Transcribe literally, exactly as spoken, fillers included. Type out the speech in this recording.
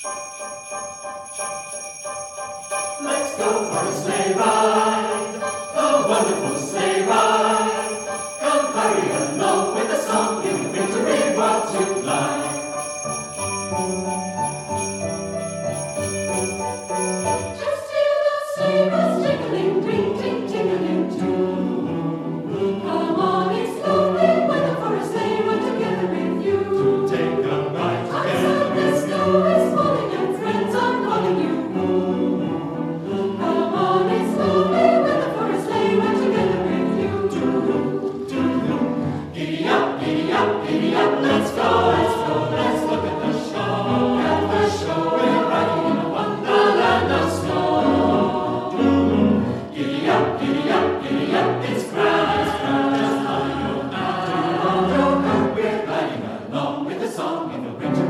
Let's go for a sleigh ride, a wonderful sleigh ride. Come hurry along with a song in the wintry world to fly. Just hear the sleigh bells jingling, ting, ting, tingling too. Come on, it's lovely weather for a sleigh ride together with you. To take a ride together with you. The snow is falling and friends are calling you. Come on, it's lovely weather for a sleigh ride together with you. Do, do, do. Giddy up, giddy up, giddy up, let's go, let's go, let's look at the show. Look at the show, we're riding in a wonderland of snow. Do, giddy up, giddy up, giddy up, it's grand, it's grand, just like your hand. We're riding along with the song in the winter.